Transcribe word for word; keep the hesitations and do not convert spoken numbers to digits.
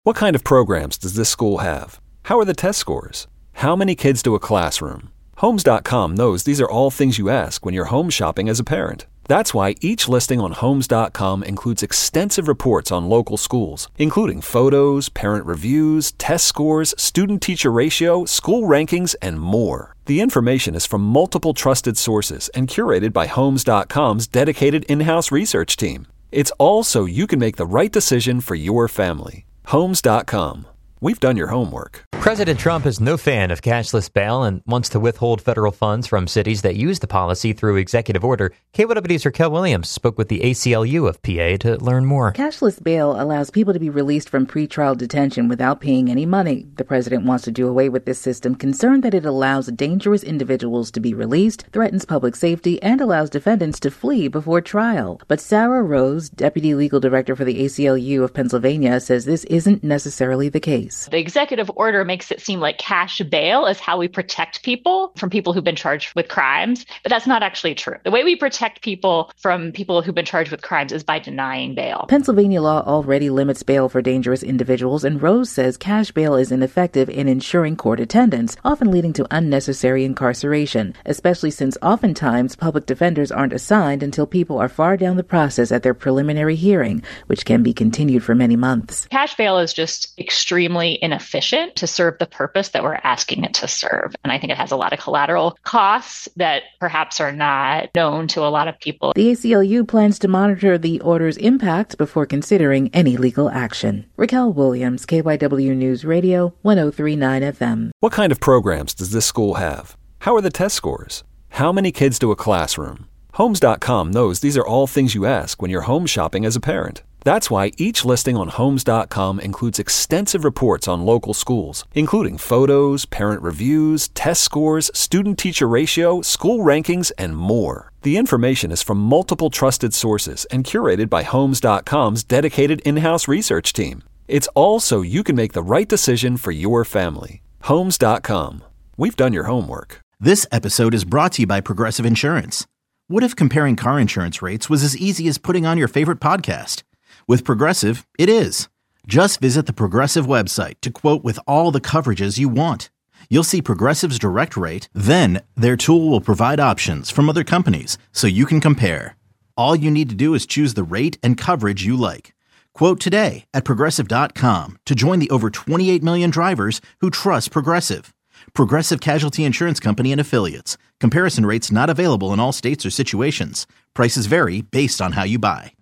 What kind of programs does this school have? How are the test scores? How many kids do a classroom? Homes dot com knows these are all things you ask when you're home shopping as a parent. That's why each listing on Homes dot com includes extensive reports on local schools, including photos, parent reviews, test scores, student-teacher ratio, school rankings, and more. The information is from multiple trusted sources and curated by Homes dot com's dedicated in-house research team. It's all so you can make the right decision for your family. Homes dot com. We've done your homework. President Trump is no fan of cashless bail and wants to withhold federal funds from cities that use the policy through executive order. K Y W's Raquel Williams spoke with the A C L U of P A to learn more. Cashless bail allows people to be released from pretrial detention without paying any money. The president wants to do away with this system, concerned that it allows dangerous individuals to be released, threatens public safety, and allows defendants to flee before trial. But Sarah Rose, deputy legal director for the A C L U of Pennsylvania, says this isn't necessarily the case. The executive order makes it seem like cash bail is how we protect people from people who've been charged with crimes, but that's not actually true. The way we protect people from people who've been charged with crimes is by denying bail. Pennsylvania law already limits bail for dangerous individuals, and Rose says cash bail is ineffective in ensuring court attendance, often leading to unnecessary incarceration, especially since oftentimes public defenders aren't assigned until people are far down the process at their preliminary hearing, which can be continued for many months. Cash bail is just extremely inefficient to serve the purpose that we're asking it to serve. And I think it has a lot of collateral costs that perhaps are not known to a lot of people. The A C L U plans to monitor the order's impact before considering any legal action. Raquel Williams, K Y W News Radio, one oh three point nine F M. What kind of programs does this school have? How are the test scores? How many kids do a classroom? Homes dot com knows these are all things you ask when you're home shopping as a parent. That's why each listing on Homes dot com includes extensive reports on local schools, including photos, parent reviews, test scores, student-teacher ratio, school rankings, and more. The information is from multiple trusted sources and curated by Homes dot com's dedicated in-house research team. It's all so you can make the right decision for your family. Homes dot com. We've done your homework. This episode is brought to you by Progressive Insurance. What if comparing car insurance rates was as easy as putting on your favorite podcast? With Progressive, it is. Just visit the Progressive website to quote with all the coverages you want. You'll see Progressive's direct rate, then their tool will provide options from other companies so you can compare. All you need to do is choose the rate and coverage you like. Quote today at Progressive dot com to join the over twenty-eight million drivers who trust Progressive. Progressive Casualty Insurance Company and Affiliates. Comparison rates not available in all states or situations. Prices vary based on how you buy.